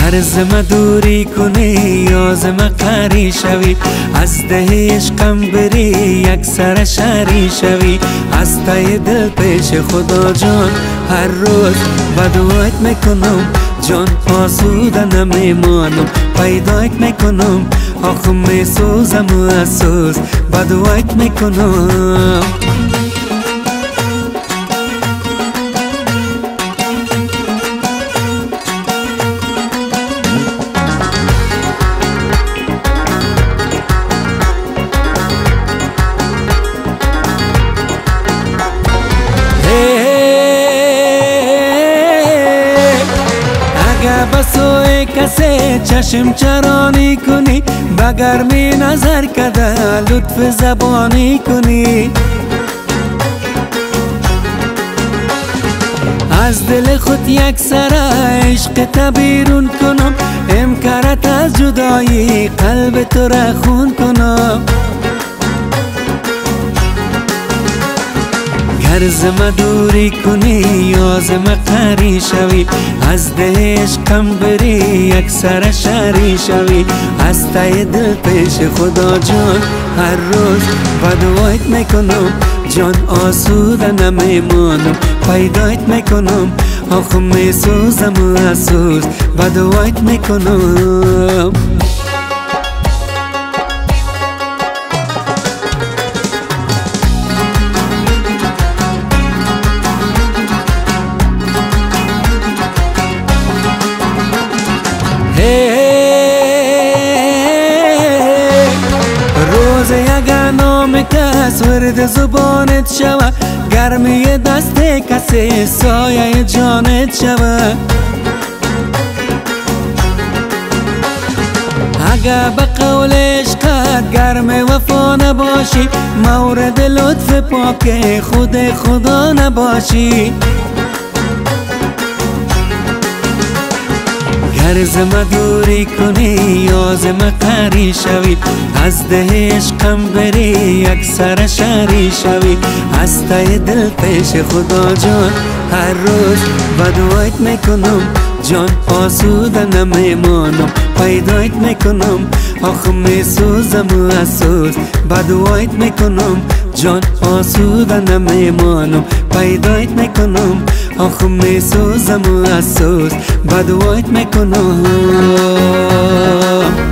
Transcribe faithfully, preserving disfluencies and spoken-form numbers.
هرزم دوری کنی یازم قری شوی، از ده عشقم بری یک سر شری شوی. از ته دل پیش خدا جان هر روز بدوایت میکنم، جان آسوده نمیمانم. پیدایت میکنم آخه میسوزم و افسوس بدوایت میکنم. بسوی کسی چشم چرانی کنی، به گرمی نظر کده لطف زبانی کنی. از دل خود یک سر عشق تبیرون کنم، امکارت از جدایی قلب تو را خون کنم. هرزم دوری کنی یازم قری شوی، از ده عشقم بری یک سر شری شوی. از ته دل پیش خدا جان هر روز بدوایت میکنم، جان آسوده نمیمانم. پیدایت میکنم آخه میسوزم و افسوس بدوایت میکنم. روز یک نام کس ورد زبانت شوه، گرمی دست کسی سایه جانت شوه. اگه به قول عشقت گرم وفا نباشی، مورد لطف پاک خود خدا نباشی. هرزم دوری کنی یازم قری شوی، از ده عشقم بری یک سر شری شوی. از ته دل پیش خدا جان هر روز بدوایت میکنم، جان آسوده نمیمانم. پیدایت میکنم آخه میسوزم و افسوس بدوایت میکنم، جان آسوده نمیمانم. پیدایت میکنم آخه میسوزم و افسوس بدوایت میکنم.